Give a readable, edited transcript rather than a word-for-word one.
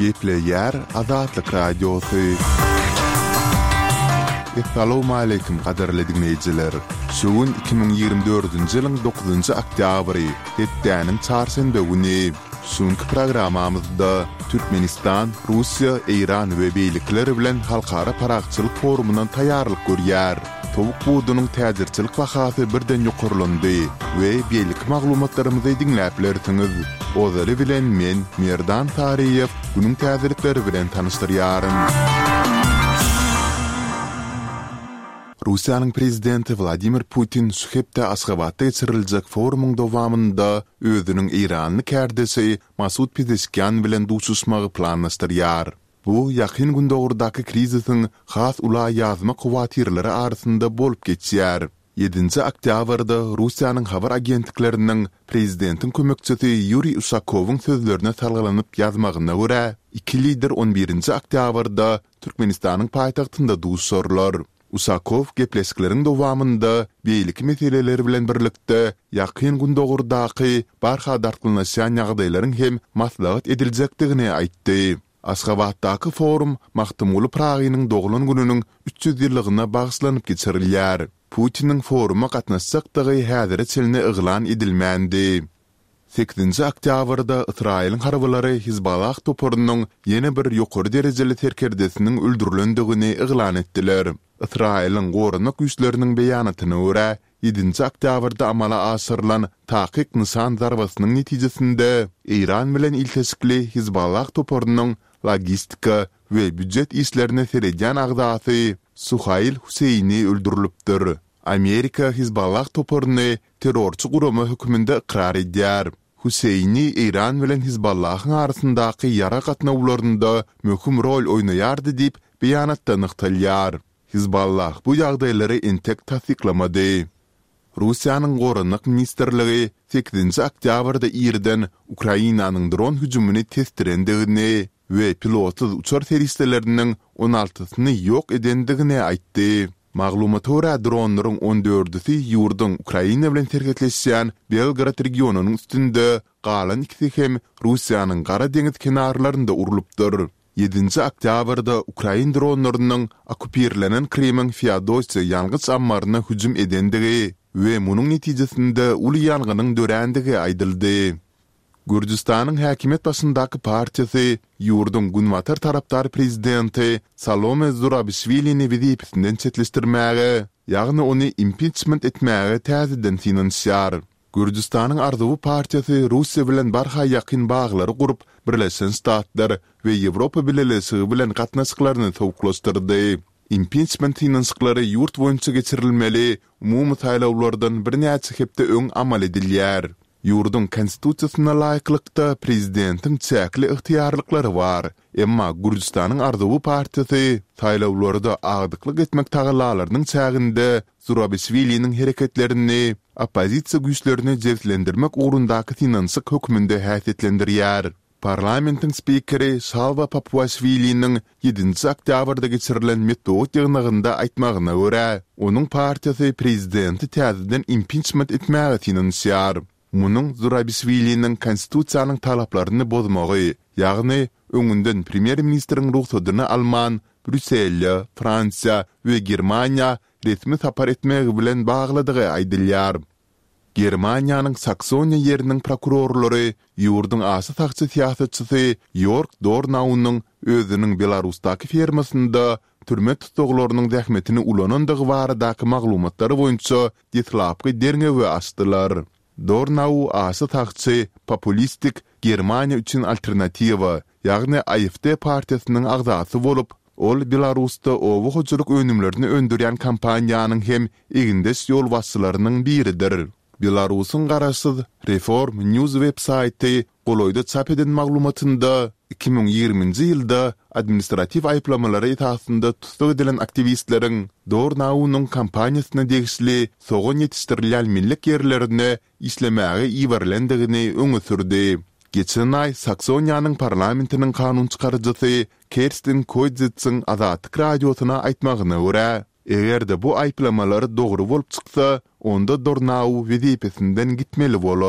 Gepleyer Azatlyk Radiosu. Assalamu alaykum qadarly dinleyijiler. Şuun 2024-nji ýylyň 9-njy oktýabry, etdäniň çarşembe güni. Şuňky programamyzda Türkmenistan, Russiýa, Iran we beýlikleri bilen halkara paraqçylyk forumundan taýýarlyk görýär. Towuk budunyň täzirçilik bahasy birden ýokarlandy we beýlik maglumatlarymyzy dinläp bilersiňiz. Ozary bilen men Merdan Tariýew günüň täzirlikleri bilen tanışdyrýarym. Russiýanyň prezidenti Vladimir Putin Şuhepde Aşgabatda geçiriljek forumuň dowamynda özüniň Iranyny kärdesi Masud Pezeshkian bilen duşuşmagy planlaşdyrýar. Bu ýakyn gündäki krizisiň has ula ýazma kuwatirleri arasynda bolup geçýär. 7-nji oktýabrda Russiýanyň habar agentlikläriniň prezidentiň kömekçisi Yuriy Ushakowyň sözlerine salgylanyp ýazmagyna görä, iki lider 11-nji oktýabrda Türkmenistanyň paýtagtynda duşurlar. Ushakov gepleşikleriň dowamynda beýlik meseleleri bilen birlikde ýakyn gündäki barha dartylnaşan ýagdaýlaryň hem maslahat ediljekdigini aýtdy. Aşgabatdaky forum Mahmuly Pragynyň doglan gününiň 300 ýyllygyna bagyşlanyp geçirilýär. Putiniň foruma gatnaşjakdygy häzirde çelne yglan edilmändi. 8-nji oktýabrda Israýelyň harbylary Hizballah topurynyň ýene bir ýokary derejeli terkerdesiniň öldürilendigini yglan etdiler. Israýelyň gorunak güýçleriniň beýanatyna görä, 7-nji oktýabrda amala aşyrylan takyk nişan zarbasynyň netijesinde Iran bilen ilteşikli Hizballah topurynyň logistika we büdjet işlerine seredýän agdasy Suhayl Huseyni öldürilipdir. Amerika Hizballah topuryny terrorçy guramy höküminde ikrar edýär. Huseyni Iran bilen Hizballahyň arasyndaky ýara gatnawlarynda möhüm rol oýnaýardy diýip beýanatda nykdylýar. Hizballah bu ýagdaýlary entek tasdiklamady. Russiýanyň gorunak ministrligi 8-nji oktýabrda ýerden Ukrainanyň dron hüjümini testirendegini we pilotsuz uçar seristeleriniň 16-syny ýok edendigini aýtdy. Maglumata görä dronlaryň 14-si ýurdun Ukraina bilen terketleşýän Belgrad regionunyň üstünde, galan ikisi hem Russiýanyň Gara deňiz kenarlarynda urulypdyr. 7-nji oktýabrda Ukraina dronlarynyň okupirlenen Kremň Feodosya ýalgyç ammaryna hüjüm edendigi we munyň netijesinde uly ýalgynyň dörendigi aýdyldy. Gürjistanyň häkimet başyndaky partiýasy ýurdun günwatar tarapdary prezidenti Salome Zurabishvilini wezipesinden çetleşdirmäge, ýagny ony impeachment etmäge täzeden finansiýar. Gürjistanyň Arzuwy partiýasy Russiýa bilen barha ýakyn baglary gurup, Birleşen Ştatlar we Ýewropa bileşigi bilen gatnaşyklaryny towuklaşdyrdy. Impeachment finansiýatlary ýurt boýunça geçirilmeli, umumy taýlawlardan bir näçe hepde öň amal edilýär. Yurdun konstitusiýasyna laýyklykda prezidentiň çäkli ygtyýarlyklary bar. Emma Gürjistanyň Arzuwy partiýasy taýlawlarda agdyklyk etmek taýlalarynyň çäginde Zurabishviliniň hereketlerini opozisiýa güýçlerini jewslendirmek ugrundaky finansyk höküminde häsiýetlendirýär. Parlamentin spikeri Shalva Papuashviliniň 7-nji oktýabrda geçirilen metod ýygnagynda aýtmagyna görä, onuň partiýasy prezidenti täzeden impeachment etmäge finansiýar. Munyň Zurabishviliniň konstitusiýanyň talaplaryny bozmagy, ýagny öňünden premier ministriň ruhsatyny alman, Brüsselýa, Fransiýa we Germaniýa resmi sapar etmegi bilen bagladygy aýdylýar. Germaniýanyň Saksoniýa ýeriniň prokurorlary ýurdun asy taxçy siýasatçysy Jörg Dornaunyň özüniň Belarusdaky fermasynda türme tutuglarynyň zähmetini ulanandygy baradaky maglumatlary boýunça detlapky derňewe açdylar. Dornau asy taxçy populistik Germaniýa üçin alternatiwa, ýagny AfD partiýasynyň agdasy bolup, ol Belarusda owohujuluk önümlerini öndürýän kampaniýanyň hem egindes ýol başçylarynyň biridir. Belarusyň garaşsyz Reform News websaýty goloýda çap eden maglumatynda 2020-nji ýylda administrativ aýplamalary etaýatynda tutuk edilen aktivistleriň Dornaunyň kampaniýasyna degişli soňa ýetişdirilýän millik ýerlerine işlemäge iýerilendigini öňe sürdi. Geçen ay Saksoniýanyň parlamentiniň kanun çykarjysy Kerstin Koizitzň Azatlyk radiosyna aýtmagyna görä, egerde bu aýplamalar dogry bolup çyksa, onda Dornau wezipesinden gitmeli bolar.